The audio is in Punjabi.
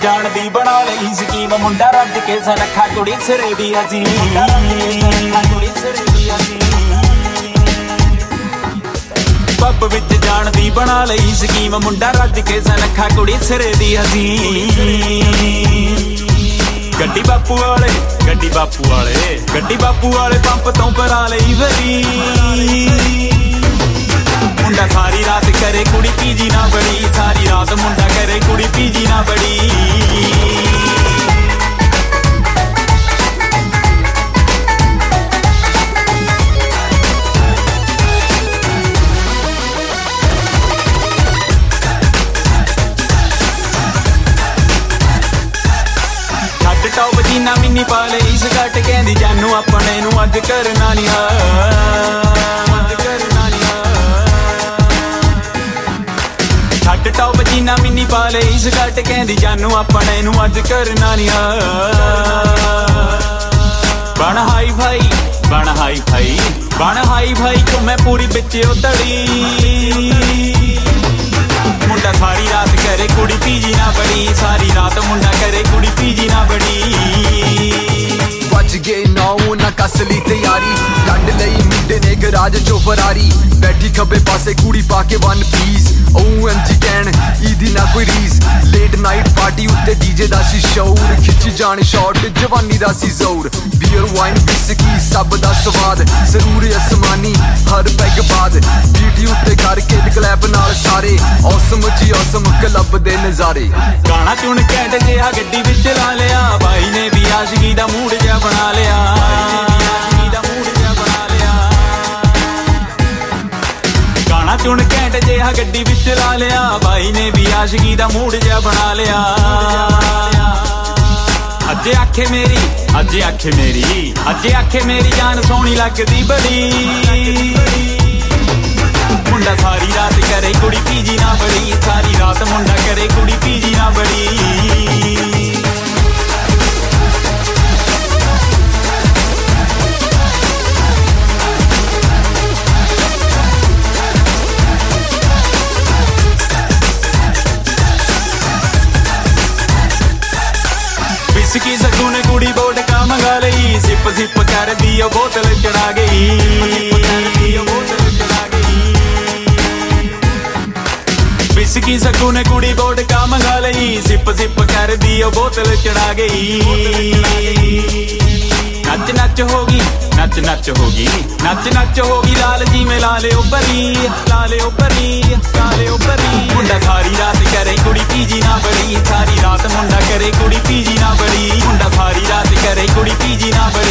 ਜਾਣ ਦੀ ਬਣਾ ਲਈ ਸਕੀਮ ਮੁੰਡਾ ਰੱਜ ਕੇ ਸਨੱਖਾ ਕੁੜੀ ਸਿਰੇ ਦੀ ਅਸੀਂ ਪੱਬ ਵਿੱਚ ਜਾਣ ਦੀ ਬਣਾ ਲਈ ਸਕੀਮ ਮੁੰਡਾ ਰੱਜ ਕੇ ਸਨੱਖਾ ਕੁੜੀ ਸਿਰੇ ਦੀ ਅਸੀਂ ਗੱਡੀ ਬਾਪੂ ਵਾਲੇ ਗੱਡੀ ਬਾਪੂ ਵਾਲੇ ਗੱਡੀ ਬਾਪੂ ਵਾਲੇ ਪੰਪ ਤੋਂ ਪਰਾ ਲਈ ਵਰੀ ਮੁੰਡਾ ਸਾਰੀ ਰਾਤ ਕਰੇ ਕੁੜੀ ਪੀਜੀ ਨਾ ਬੜੀ ਸਾਰੀ ਰਾਤ ਮੁੰਡਾ ਕਰੇ ਕੁੜੀ ਪੀਜੀ ਨਾ ਬੜੀ ਛੱਡ ਟੌਪ ਜੀਨਾ ਮਿੰਨੀ ਪਾ ਲਈ ਸਕਟ ਕਹਿੰਦੀ ਜਾਨੂ ਆਪਣੇ ਨੂੰ ਅੱਜ ਕਰਨਾ ਨੀ ਛੱਡ ਟੌਪ ਜੀਨਾ ਮਿੰਨੀ ਪਾ ਲਈ ਸਕਟ ਕਹਿੰਦੀ ਜਾਨੂ ਆਪਣੇ ਨੂੰ ਅੱਜ ਕਰਨਾ ਨੀ ਬਣ ਹਾਈ ਭਾਈ ਬਣ ਹਾਈ ਭਾਈ ਬਣ ਹਾਈ ਭਾਈ ਤੂੰ ਮੈਂ ਪੂਰੀ ਵਿੱਚ ਉਤੜੀ ਮੁੰਡਾ ਸਾਰੀ ਰਾਤ ਕਰੇ ਕੁੜੀ ਪੀਜੀ ਨਾ ਬੜੀ ਸਾਰੀ ਰਾਤ ਮੁੰਡਾ ਕਰੇ ਕੁੜੀ ਪੀਜੀ ਨਾ ਬੜੀ ਵੱਜ ਗਏ ਨੌ ਨਾ ਕਸ ਲਈ ਤਿਆਰੀ ਕੱਢ ਲਈ ਮੁੰਡੇ ਨੇ ਗਰਾਜ ਚੋਂ ਫਰਾਰੀ ਬੈਠੀ ਖੱਬੇ ਪਾਸੇ ਕੁੜੀ ਪਾ ਕੇ ਵਨ ਪੀਸ OMG ਕਹਿਣ ਇਹਦੀ ਨਾ ਕੋਈ ਰੀਸ ਲੇਟ ਨਾਈਟ ਪਾਰਟੀ ਉੱਤੇ ਡੀਜੇ ਦਾ ਸੀ ਸ਼ੌਰ ਖਿੱਚੀ ਜਾਣ ਸ਼ਾਟ ਜਵਾਨੀ ਦਾ ਸੀ ਜ਼ੋਰ ਬੀਅਰ ਵਾਈਨ ਵਿਸਕੀ ਸਭ ਦਾ ਸਵਾਦ ਜ਼ਰੂਰ ਅਸਮਾਨੀ ਹਰ ਪੈਗ ਬਾਦ ਬੀਟੀ ਉੱਤੇ ਕਰਕੇ ਕਲੈਪ ਨਾਲ ਸਾਰੇ ਔਸਮ ਜੀ ਔਸਮ ਕਲੱਬ ਦੇ ਨਜ਼ਾਰੇ ਗਾਣਾ ਚੁਣ ਕੈਂਟ ਜਿਹਾ ਗੱਡੀ ਵਿੱਚ ਲਾ ਲਿਆ ਬਾਈ ਨੇ ਵੀ ਆਸ਼ਕੀ ਦਾ ਮੂਡ ਜਿਹਾ ਬਣਾ ਲਿਆ ਗਾਣਾ ਚੁਣ ਕੈਂਟ ਜਿਹਾ ਗੱਡੀ ਵਿੱਚ ਲਾ ਲਿਆ ਬਾਈ ਨੇ ਵੀ ਆਸ਼ਕੀ ਦਾ ਮੂਡ ਜਿਹਾ ਬਣਾ ਲਿਆ ਅੱਜ ਆਖੇ ਮੇਰੀ ਅੱਜ ਆਖੇ ਮੇਰੀ ਅੱਜ ਆਖੇ ਮੇਰੀ ਜਾਨ ਸੋਹਣੀ ਲੱਗਦੀ ਬੜੀ ਮੁੰਡਾ ਸਾਰੀ ਰਾਤ ਕਰੇ ਕੁੜੀ ਪੀਜੀ ਨਾ ਬੜੀ ਸਾਰੀ ਰਾਤ ਮੁੰਡਾ ਕਰੇ ਕੁੜੀ ਪੀਜੀ ਨਾ ਬੜੀ ਵਿਸਕੀ ਸੱਗੂ ਨੇ ਕੁੜੀ ਵੋਡਕਾ ਮੰਗਾ ਲਈ ਸਿਪ ਸਿਪ ਕਰਦੀ ਉਹ ਬੋਤਲ ਚੜਾ ਗਈ ਵਿਸਕੀ ਸੱਗੂ ਨੇ ਕੁੜੀ ਵੋਡਕਾ ਮੰਗਾ ਲਈ ਸਿਪ ਸਿਪ ਕਰਦੀ ਉਹ ਬੋਤਲ ਚੜਾ ਗਈ ਨੱਚ ਨੱਚ ਹੋ ਗਈ ਨੱਚ ਨੱਚ ਹੋ ਗਈ ਨੱਚ ਨੱਚ ਹੋ ਗਈ ਲਾਲ ਜੀ ਮੇ ਲਾ ਲਿਓ ਪਰੀ ਲਾ ਲਿਓ ਪਰੀ ਲਾ ਲਿਓ ਪਰੀ ਮੁੰਡਾ ਸਾਰੀ ਰਾਤ ਕਰੇ ਕੁੜੀ ਪੀਜੀ ਨਾ ਬੜੀ ਸਾਰੀ ਰਾਤ ਮੁੰਡਾ ਕਰੇ ਕੁੜੀ ਪੀਜੀ ਨਾ ਬੜੀ ਮੁੰਡਾ ਸਾਰੀ ਰਾਤ ਕਰੇ ਕੁੜੀ ਪੀਜੀ ਨਾ ਬੜੀ